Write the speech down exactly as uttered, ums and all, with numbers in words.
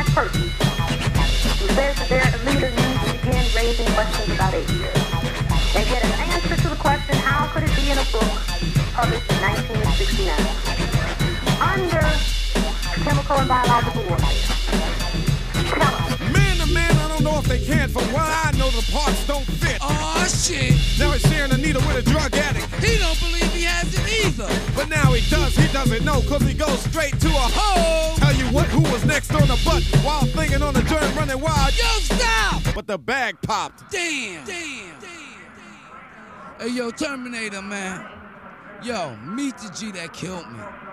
black person who says that their leader needs to begin raising questions about AIDS and get an answer to the question, how could it be in a book published in nineteen sixty-nine under chemical and biological warfare? Tell us. Man to man, I don't know if they can. From what I know, the parts don't fit. Oh shit. Now he's sharing a needle with a drug addict. He don't believe he has it either. But now he does, he doesn't know, cause he goes straight to a hole. Tell you what, who was next on the butt while thinking on the joint running wild? Yo, stop! But the bag popped. Damn. Damn. Hey, yo, Terminator, man. Yo, meet the G that killed me.